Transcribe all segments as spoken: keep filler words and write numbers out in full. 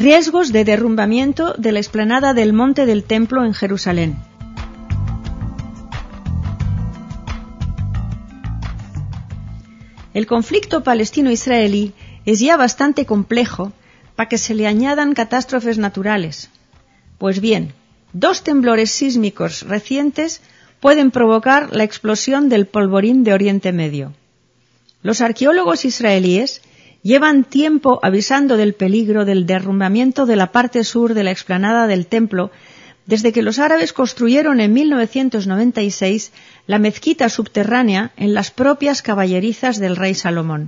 Riesgos de derrumbamiento de la explanada del Monte del Templo en Jerusalén. El conflicto palestino-israelí es ya bastante complejo para que se le añadan catástrofes naturales. Pues bien, dos temblores sísmicos recientes pueden provocar la explosión del polvorín de Oriente Medio. Los arqueólogos israelíes llevan tiempo avisando del peligro del derrumbamiento de la parte sur de la explanada del templo desde que los árabes construyeron en mil novecientos noventa y seis la mezquita subterránea en las propias caballerizas del rey Salomón.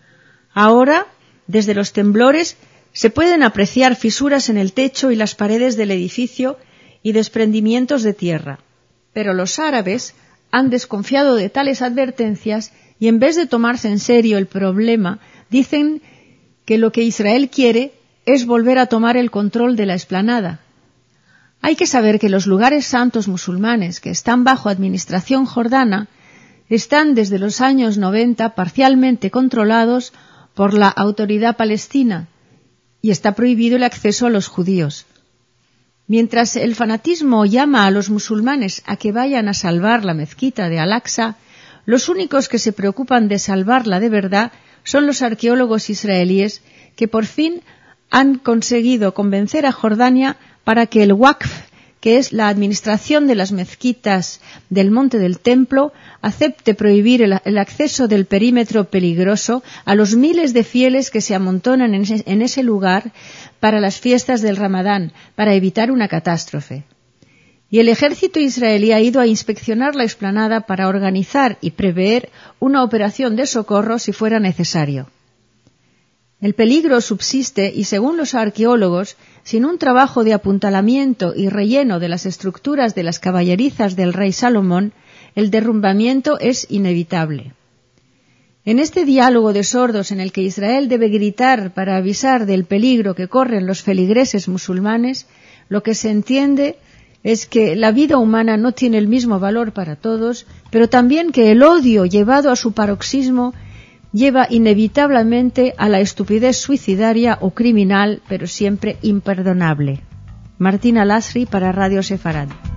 Ahora, desde los temblores, se pueden apreciar fisuras en el techo y las paredes del edificio y desprendimientos de tierra. Pero los árabes han desconfiado de tales advertencias y en vez de tomarse en serio el problema, dicen que lo que Israel quiere es volver a tomar el control de la explanada. Hay que saber que los lugares santos musulmanes que están bajo administración jordana están desde los años noventa parcialmente controlados por la autoridad palestina y está prohibido el acceso a los judíos. Mientras el fanatismo llama a los musulmanes a que vayan a salvar la mezquita de Al-Aqsa, los únicos que se preocupan de salvarla de verdad son los arqueólogos israelíes que por fin han conseguido convencer a Jordania para que el Waqf, que es la administración de las mezquitas del Monte del Templo, acepte prohibir el, el acceso del perímetro peligroso a los miles de fieles que se amontonan en ese, en ese lugar para las fiestas del Ramadán, para evitar una catástrofe. Y el ejército israelí ha ido a inspeccionar la explanada para organizar y prever una operación de socorro si fuera necesario. El peligro subsiste y, según los arqueólogos, sin un trabajo de apuntalamiento y relleno de las estructuras de las caballerizas del rey Salomón, el derrumbamiento es inevitable. En este diálogo de sordos en el que Israel debe gritar para avisar del peligro que corren los feligreses musulmanes, lo que se entiende es que la vida humana no tiene el mismo valor para todos, pero también que el odio llevado a su paroxismo lleva inevitablemente a la estupidez suicidaria o criminal, pero siempre imperdonable. Martín Al-Asri para Radio Sefarad.